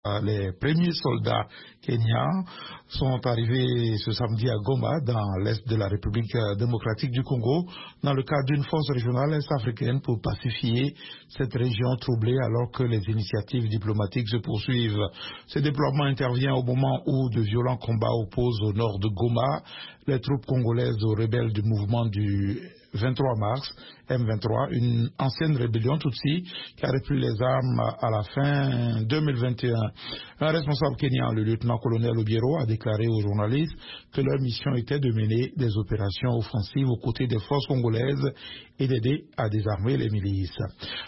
Les premiers soldats kenyans sont arrivés ce samedi à Goma, dans l'est de la République démocratique du Congo, dans le cadre d'une force régionale est-africaine pour pacifier cette région troublée alors que les initiatives diplomatiques se poursuivent. Ce déploiement intervient au moment où de violents combats opposent au nord de Goma les troupes congolaises aux rebelles du mouvement du 23 mars, M23, une ancienne rébellion Tutsi qui a repris les armes à la fin 2021. Un responsable kenyan, le lieutenant-colonel Obiero, a déclaré aux journalistes que leur mission était de mener des opérations offensives aux côtés des forces congolaises et d'aider à désarmer les milices.